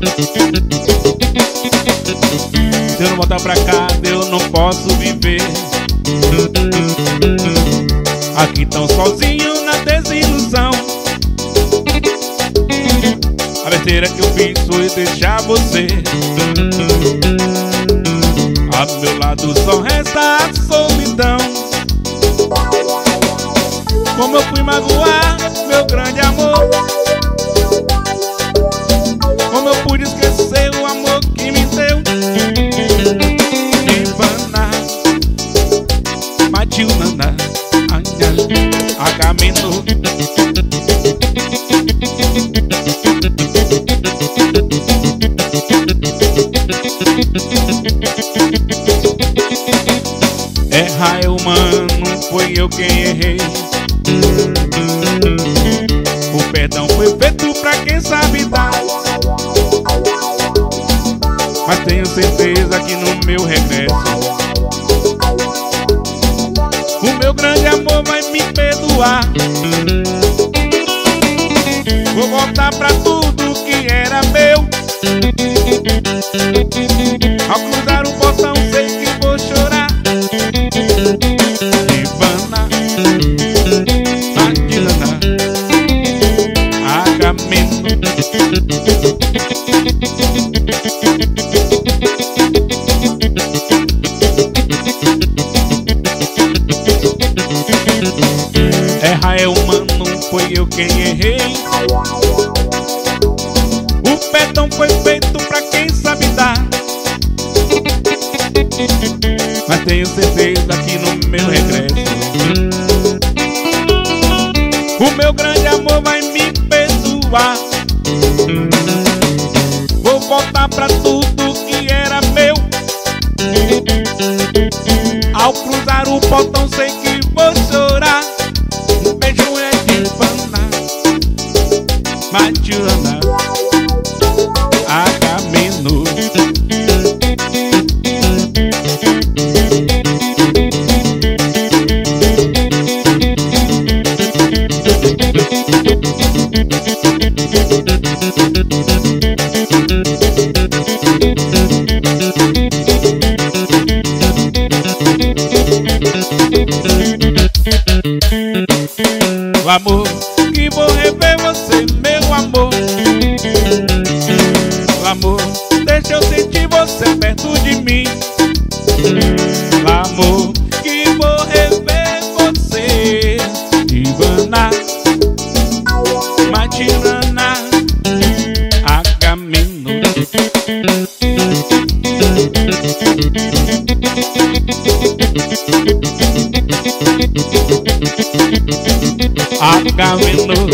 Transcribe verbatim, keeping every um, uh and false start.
Se eu não voltar pra casa eu não posso viver. Aqui tão sozinho na desilusão. A besteira que eu fiz foi deixar você. Ao meu lado só resta a solidão. Como eu fui magoar meu grande amor. Como eu pude esquecer o amor que me deu. Ivana, Matiu Nana, a caminho. Errar é humano, foi eu quem errei. O perdão foi feito pra quem sabe dar. Mas tenho certeza que no meu regresso o meu grande amor vai me perdoar. Vou voltar pra tudo que era meu. Ao cruzar o portão sei que vou chorar. Ivana, Matilana, a caminho. Errar é humano, foi eu quem errei. O perdão foi feito pra quem sabe dar. Mas tenho certeza que no meu regresso o meu grande amor vai me perdoar. Vou voltar pra tudo que era meu. Ao cruzar o portão sei que vou chorar. Um beijo é de Ivana, Matilana, a caminho. O amor que vou rever você, meu amor. O amor, deixa eu sentir você perto de mim. O amor que vou rever você, Ivana, Matilana, a caminho. A caminho.